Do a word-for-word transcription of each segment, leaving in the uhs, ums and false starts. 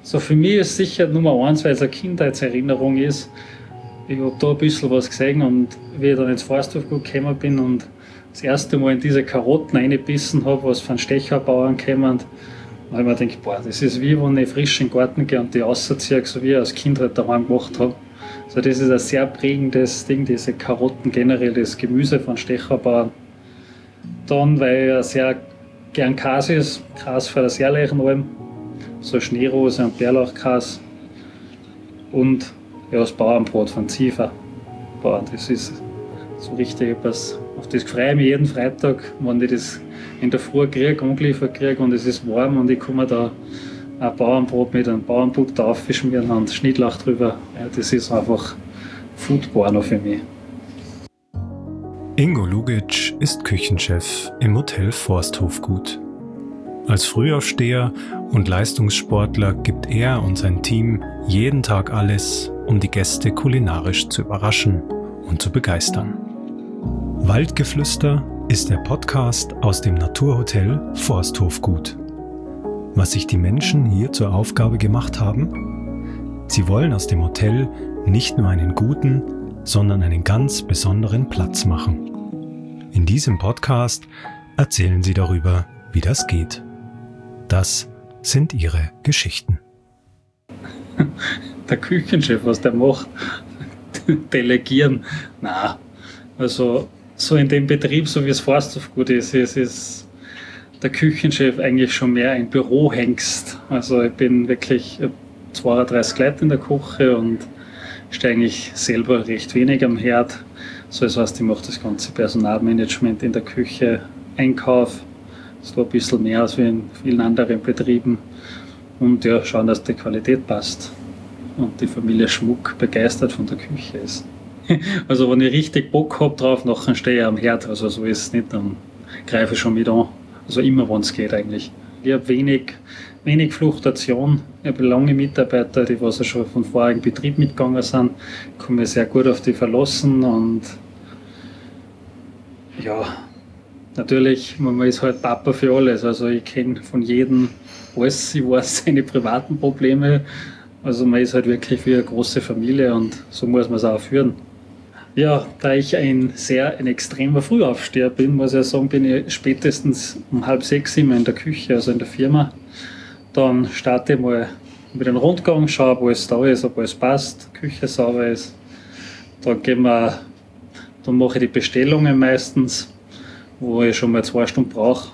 So für mich ist sicher Nummer eins, weil es eine Kindheitserinnerung ist. Ich habe da ein bisschen was gesehen und wie ich dann ins Forsthofgut gekommen bin und das erste Mal in diese Karotten reingebissen habe, was von Stecherbauern kommen, habe ich mir gedacht, boah, das ist wie wenn ich frisch in den Garten gehe und die rausziehe, so wie ich als Kind halt daheim gemacht habe. Also das ist ein sehr prägendes Ding, diese Karotten generell, das Gemüse von Stecherbauern. Dann, weil ich sehr gern Käse ist, Käse von der Serleichenalm, so Schneerose und Bärlauchkäse und ja, das Bauernbrot von Ziefer. Boah, das ist so richtig etwas, auf das freue ich mich jeden Freitag, wenn ich das in der Früh kriege, angeliefert kriege und es ist warm und ich kann mir da ein Bauernbrot mit einem Bauernbutter aufschmieren und Schnittlauch drüber. Ja, das ist einfach Foodporno für mich. Ingo Lugic ist Küchenchef im Hotel Forsthofgut. Als Frühaufsteher und Leistungssportler gibt er und sein Team jeden Tag alles, um die Gäste kulinarisch zu überraschen und zu begeistern. Waldgeflüster ist der Podcast aus dem Naturhotel Forsthofgut. Was sich die Menschen hier zur Aufgabe gemacht haben? Sie wollen aus dem Hotel nicht nur einen guten, sondern einen ganz besonderen Platz machen. In diesem Podcast erzählen sie darüber, wie das geht. Das sind ihre Geschichten. Der Küchenchef, was der macht, delegieren, nein. Also so in dem Betrieb, so wie es Forsthofgut ist, ist, ist der Küchenchef eigentlich schon mehr ein Bürohengst. Also ich bin wirklich zweiunddreißig Leute in der Küche und stehe eigentlich selber recht wenig am Herd. So, das heißt, ich mache das ganze Personalmanagement in der Küche, Einkauf, so ein bisschen mehr als wie in vielen anderen Betrieben und ja, schauen, dass die Qualität passt und die Familie Schmuck begeistert von der Küche ist. Also wenn ich richtig Bock habe drauf, nachher stehe ich am Herd, also so ist es nicht, dann greife ich schon mit an, also immer, wenn es geht eigentlich. Ich habe wenig, wenig Fluktuation, ich habe lange Mitarbeiter, die was ja schon von vorigen Betrieb mitgegangen sind, kann mich sehr gut auf die verlassen und ja, natürlich, man ist halt Papa für alles, also ich kenne von jedem alles, ich weiß seine privaten Probleme, also man ist halt wirklich wie eine große Familie und so muss man es auch führen. Ja, da ich ein sehr ein extremer Frühaufsteher bin, muss ich sagen, bin ich spätestens um halb sechs immer in der Küche, also in der Firma. Dann starte ich mal mit einem Rundgang, schaue, ob alles da ist, ob alles passt, die Küche sauber ist. Dann gehen wir, dann mache ich die Bestellungen meistens, wo ich schon mal zwei Stunden brauche.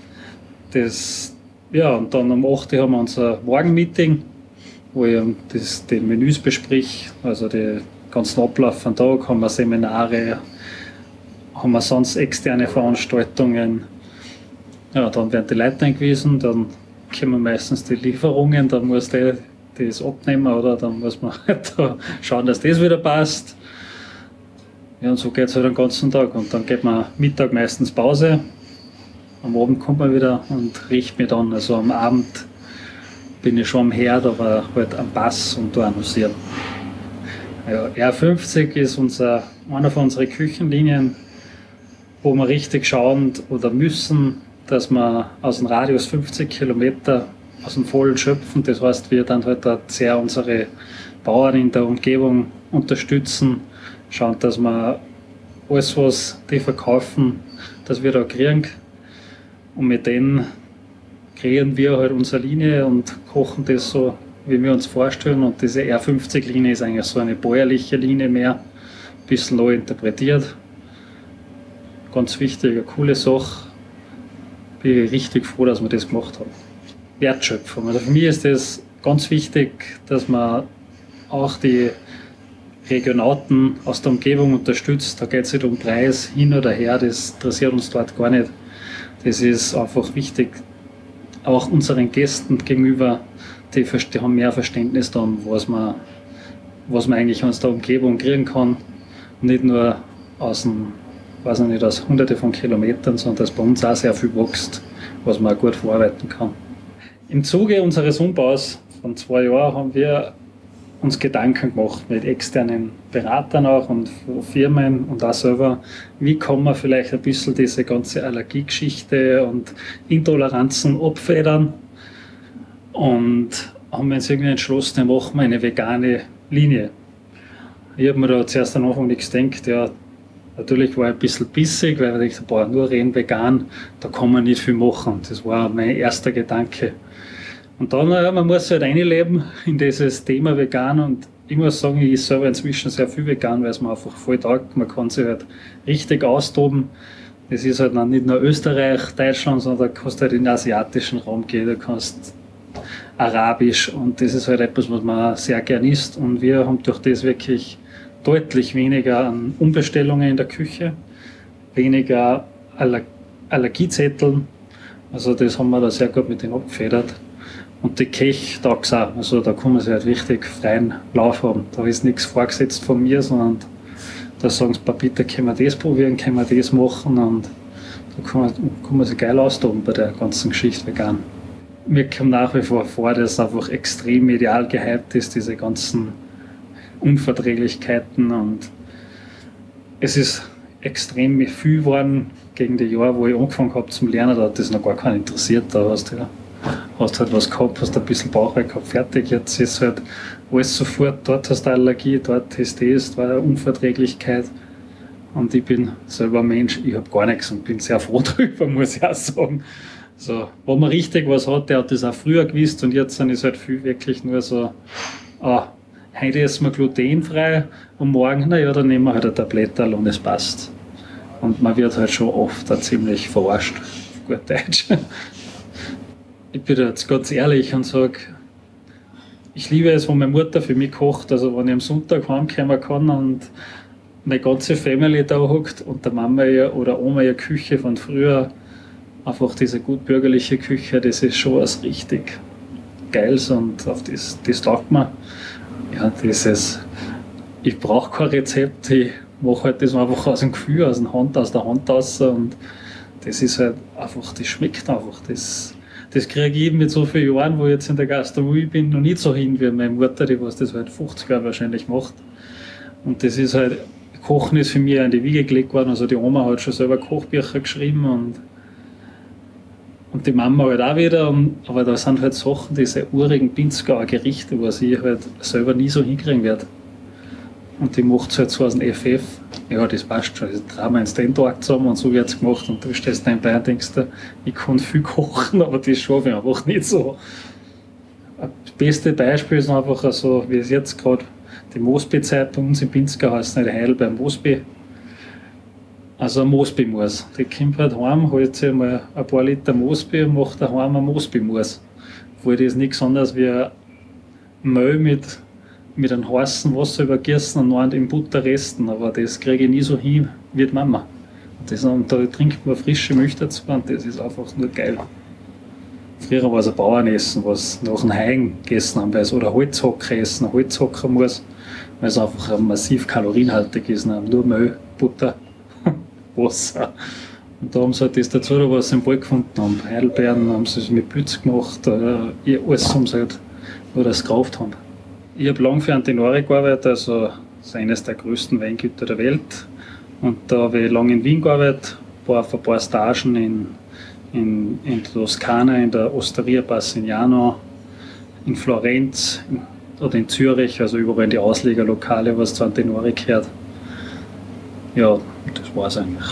Das, ja, und dann um acht Uhr haben wir unser Morgenmeeting, wo ich das, die Menüs besprich, also die ganzen Ablauf von Tag, haben wir Seminare, haben wir sonst externe Veranstaltungen. Ja, dann werden die Leute eingewiesen, dann kommen meistens die Lieferungen, dann muss der das abnehmen oder dann muss man halt da schauen, dass das wieder passt. Ja, und so geht es halt den ganzen Tag. Und dann geht man Mittag meistens Pause, am Abend kommt man wieder und riecht mich dann. Also am Abend bin ich schon am Herd, aber halt am Pass und da annoncieren. Ja, R fünfzig ist unser, einer von unseren Küchenlinien, wo wir richtig schauen oder müssen, dass wir aus dem Radius fünfzig Kilometer aus dem Vollen schöpfen. Das heißt, wir dann halt sehr unsere Bauern in der Umgebung unterstützen, schauen, dass wir alles, was die verkaufen, dass wir da kriegen. Und mit denen kreieren wir halt unsere Linie und kochen das so, wie wir uns vorstellen. Und diese R fünfzig Linie ist eigentlich so eine bäuerliche Linie mehr, ein bisschen neu interpretiert. Ganz wichtig, eine coole Sache. Bin ich richtig froh, dass wir das gemacht haben. Wertschöpfung. Also für mich ist das ganz wichtig, dass man auch die Regionauten aus der Umgebung unterstützt. Da geht es nicht um Preis, hin oder her, das interessiert uns dort gar nicht. Das ist einfach wichtig, auch unseren Gästen gegenüber, die, die haben mehr Verständnis dann, was man, was man eigentlich aus der Umgebung kriegen kann. Und nicht nur aus, dem, weiß ich nicht, aus hunderte von Kilometern, sondern dass bei uns auch sehr viel wächst, was man auch gut verarbeiten kann. Im Zuge unseres Umbaus von zwei Jahren haben wir uns Gedanken gemacht mit externen Beratern auch und Firmen und auch selber, wie kann man vielleicht ein bisschen diese ganze Allergiegeschichte und Intoleranzen abfedern. Und haben wir uns irgendwie entschlossen, dann machen wir eine vegane Linie. Ich habe mir da zuerst am Anfang nichts gedacht. Ja, natürlich war ich ein bisschen bissig, weil ich dachte, boah, nur rein vegan, da kann man nicht viel machen. Das war mein erster Gedanke. Und dann, ja, man muss halt einleben in dieses Thema vegan, und ich muss sagen, ich esse selber inzwischen sehr viel vegan, weil es mir einfach voll taugt. Man kann sich halt richtig austoben. Das ist halt nicht nur Österreich, Deutschland, sondern da kannst du halt in den asiatischen Raum gehen, da kannst Arabisch, und das ist halt etwas, was man sehr gern isst, und wir haben durch das wirklich deutlich weniger an Umbestellungen in der Küche, weniger Aller- Allergiezetteln, also das haben wir da sehr gut mit denen abgefedert. Und die Kech taugt es auch, also da kann man sich halt richtig freien Lauf haben, da ist nichts vorgesetzt von mir, sondern da sagen sie, bitte können wir das probieren, können wir das machen, und da kann man, kann man sich geil austoben bei der ganzen Geschichte vegan. Mir kommt nach wie vor vor, dass es einfach extrem medial gehypt ist, diese ganzen Unverträglichkeiten, und es ist extrem viel geworden gegen die Jahre, wo ich angefangen habe zum Lernen, da hat das noch gar keinen interessiert, da hast du ja, hast halt was gehabt, hast ein bisschen Bauchweh gehabt, fertig, jetzt ist halt alles sofort, dort hast du Allergie, dort hast du das, da war eine Unverträglichkeit, und ich bin selber Mensch, ich habe gar nichts und bin sehr froh darüber, muss ich auch sagen. So, wo man richtig was hat, der hat das auch früher gewusst, und jetzt sind es halt viel wirklich nur so, ah, heute essen wir glutenfrei und morgen, naja, dann nehmen wir halt ein Tabletterl und es passt. Und man wird halt schon oft da ziemlich verarscht, auf gut Deutsch. Ich bin jetzt ganz ehrlich und sage, ich liebe es, wenn meine Mutter für mich kocht, also wenn ich am Sonntag heimkommen kann und meine ganze Family da hockt und der Mama oder Oma ihre Küche von früher, einfach diese gut bürgerliche Küche, das ist schon was richtig Geiles, und auf das, das taugt mir. Ja, dieses, ich brauche kein Rezept, ich mache halt das einfach aus dem Gefühl, aus der Hand, aus der Hand raus, und das ist halt einfach, das schmeckt einfach. Das, das kriege ich mit so vielen Jahren, wo ich jetzt in der Gastronomie bin, noch nicht so hin wie meine Mutter, die was das halt fünfzig Jahre wahrscheinlich macht. Und das ist halt, Kochen ist für mich in die Wiege gelegt worden, also die Oma hat schon selber Kochbücher geschrieben, und Und die Mama halt auch wieder, und, aber da sind halt Sachen, diese urigen Pinzgauer Gerichte, was ich halt selber nie so hinkriegen werde. Und die macht es halt so aus dem F F. Ja, das passt schon, das trauen wir uns den Tag zusammen, und so wird es gemacht. Und du stehst nebenbei und denkst dir, ich kann viel kochen, aber das schaffe ich einfach nicht so. Das beste Beispiel ist einfach so, wie es jetzt gerade die Mosby-Zeit bei uns in Pinzgau heißt, nicht Heidel beim Mosby. Also ein Mosby-Mus. Die kommt halt heim, holt sich mal ein paar Liter Mosby und macht daheim ein Mosby-Mus. Obwohl das nichts anderes wie ein Mehl mit, mit einem heißen Wasser übergießen und noch in Butter resten. Aber das kriege ich nie so hin wie die Mama. Und, das, und da trinkt man frische Milch dazu, und das ist einfach nur geil. Früher war es ein Bauernessen, was nach dem Haien gegessen haben, weil es, oder Holzhocker essen, ein Holzhocker muss, weil es einfach massiv kalorienhaltig ist. Nur Mehl, Butter, Wasser. Und da haben sie halt das dazu, was sie im Wald gefunden haben. Heidelbeeren haben sie es mit Pilz gemacht, äh, alles haben sie halt nur das gekauft haben. Ich habe lange für Antinori gearbeitet, also das ist eines der größten Weingüter der Welt. Und da habe ich lange in Wien gearbeitet, war auf ein paar Stagen in, in, in Toskana, in der Osteria Passignano, in Florenz in, oder in Zürich, also überall in die Auslegerlokale, was zu Antinori gehört. Ja, das war es eigentlich.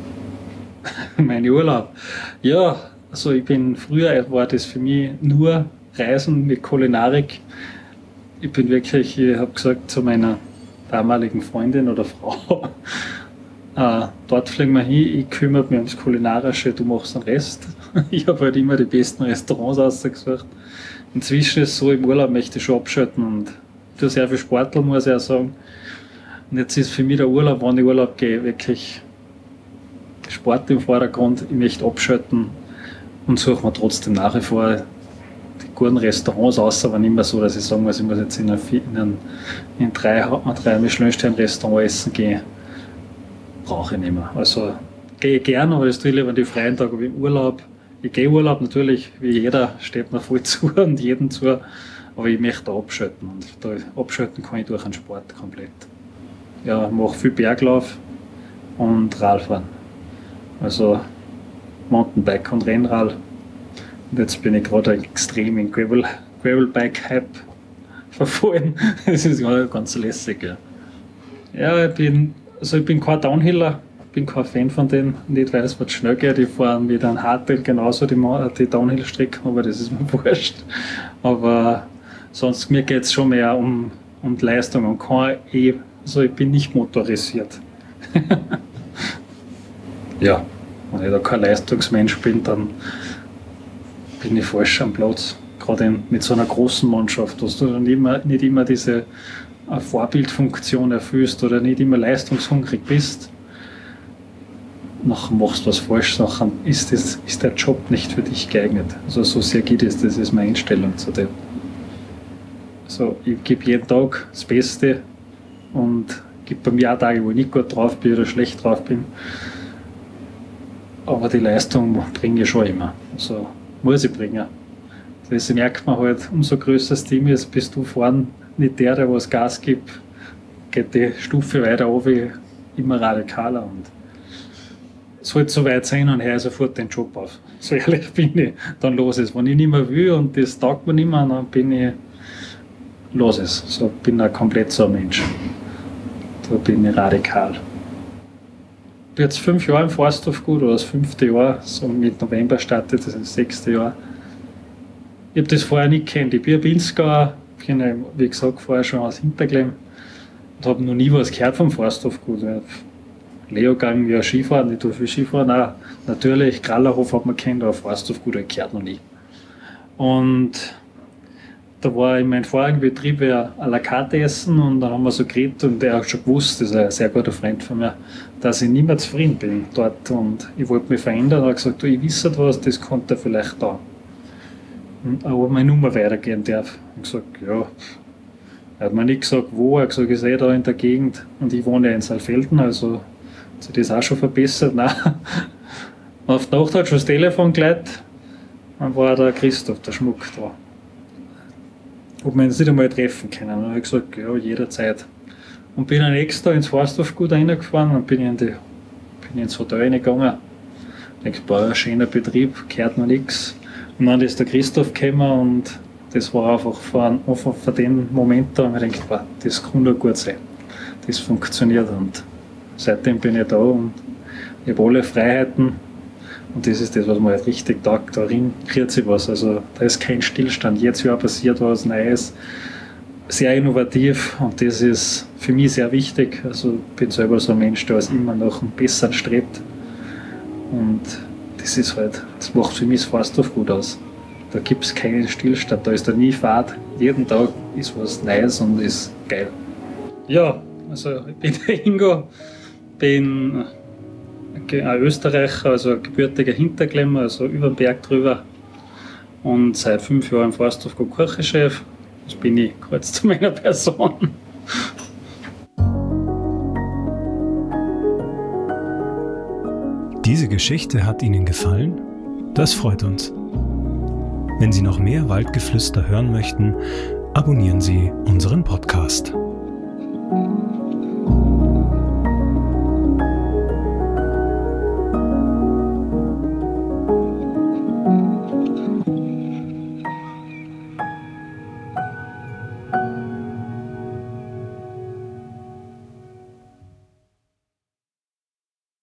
Mein Urlaub. Ja, also ich bin, früher war das für mich nur Reisen mit Kulinarik. Ich bin wirklich, ich habe gesagt zu meiner damaligen Freundin oder Frau, äh, dort fliegen wir hin, ich kümmere mich ums Kulinarische, du machst den Rest. Ich habe halt immer die besten Restaurants ausgesucht. Inzwischen ist es so, im Urlaub möchte ich schon abschalten, und ich tue sehr viel Sportler, muss ich auch sagen. Und jetzt ist für mich der Urlaub, wenn ich Urlaub gehe, wirklich Sport im Vordergrund. Ich möchte abschalten und suche mir trotzdem nach wie vor die guten Restaurants aus, aber nicht mehr so, dass ich sagen muss, ich muss jetzt in ein, in ein, in drei, drei Michelin-Stern-Restaurant essen gehen. Brauche ich nicht mehr. Also gehe ich gerne, aber das tue ich lieber an die freien Tage wie im Urlaub. Ich gehe Urlaub natürlich, wie jeder, steht mir voll zu und jedem zu, aber ich möchte da abschalten, und da abschalten kann ich durch den Sport komplett. Ja, ich mache viel Berglauf und Radfahren. Also Mountainbike und Rennrad. Und jetzt bin ich gerade extrem in Gravel, Gravelbike-Hype verfallen. Das ist ja ganz lässig. Ja, ja ich, bin, also ich bin kein Downhiller, bin kein Fan von denen, nicht weil es was schnell geht. Die fahren mit einem Hardtail genauso die, die Downhill-Strecken, aber das ist mir wurscht. Aber sonst mir geht es schon mehr um, um die Leistung und kein E. Also ich bin nicht motorisiert. Ja, wenn ich da kein Leistungsmensch bin, dann bin ich falsch am Platz. Gerade mit so einer großen Mannschaft, dass du dann immer, nicht immer diese Vorbildfunktion erfüllst oder nicht immer leistungshungrig bist. Nachher machst du was falsch, nachher ist, das, ist der Job nicht für dich geeignet. Also so sehr geht es, das ist meine Einstellung zu dem. Also ich gebe jeden Tag das Beste und es gibt bei mir auch Tage, wo ich nicht gut drauf bin oder schlecht drauf bin. Aber die Leistung bringe ich schon immer. Also muss ich bringen. Das merkt man halt, umso größer das Team ist, bist du vorne nicht der, der was Gas gibt, geht die Stufe weiter runter, immer radikaler. Und es sollte so weit sein und höre sofort den Job auf. So ehrlich bin ich, dann los es. Wenn ich nicht mehr will und das taugt mir nicht mehr, dann bin ich los es. So bin ich komplett so ein Mensch. Da bin ich radikal. Ich bin jetzt fünf Jahre im Forsthofgut, oder das fünfte Jahr, so mit November startet, das ist das sechste Jahr. Ich habe das vorher nicht gekannt. Ich bin ein Pinzgauer, bin, wie gesagt, vorher schon aus Hinterglemm und habe noch nie was gehört vom Forsthofgut. Leo gegangen, ja, Skifahren, ich tue viel Skifahren, auch natürlich, Krallerhof hat man kennt, aber Forsthofgut habe ich gehört noch nie. Und da war in meinem vorigen Betrieb ja à la carte essen und dann haben wir so geredet und der hat schon gewusst, das ist ein sehr guter Freund von mir, dass ich nicht mehr zufrieden bin dort und ich wollte mich verändern. Er hat gesagt, du, ich wisse was, das konnte er vielleicht da. Aber meine Nummer weitergehen darf. Ich habe gesagt, ja. Er hat mir nicht gesagt, wo, er hat gesagt, ich sehe da in der Gegend und ich wohne ja in Saalfelden, also hat sich das auch schon verbessert. Nein. Auf die Nacht hat schon das Telefon geleitet, dann war der Christoph, der Schmuck, da. Ob wir uns nicht einmal treffen können. Und dann habe ich gesagt, ja, jederzeit. Und bin dann extra ins Forsthofgut reingefahren und bin in die, bin ins Hotel reingegangen. Ich denke, boah, ein schöner Betrieb, gehört noch nichts. Und dann ist der Christoph gekommen und das war einfach von, von, von dem Moment da, und ich denke, boah, das kann nur gut sein. Das funktioniert und seitdem bin ich da und ich habe alle Freiheiten und das ist das, was man halt richtig taugt. Darin kriegt sich was, also da ist kein Stillstand. Jedes Jahr passiert was Neues, sehr innovativ und das ist für mich sehr wichtig. Also ich bin selber so ein Mensch, der immer nach dem Besseren strebt und das ist halt, das macht für mich das Forsthofgut aus. Da gibt es keinen Stillstand, da ist da nie Fahrt. Jeden Tag ist was Neues und ist geil. Ja, also ich bin der Ingo, bin ein Österreicher, also ein gebürtiger Hinterglemmer, also über den Berg drüber. Und seit fünf Jahren im Forsthofgut Küchenchef. Das bin ich kurz zu meiner Person. Diese Geschichte hat Ihnen gefallen? Das freut uns. Wenn Sie noch mehr Waldgeflüster hören möchten, abonnieren Sie unseren Podcast.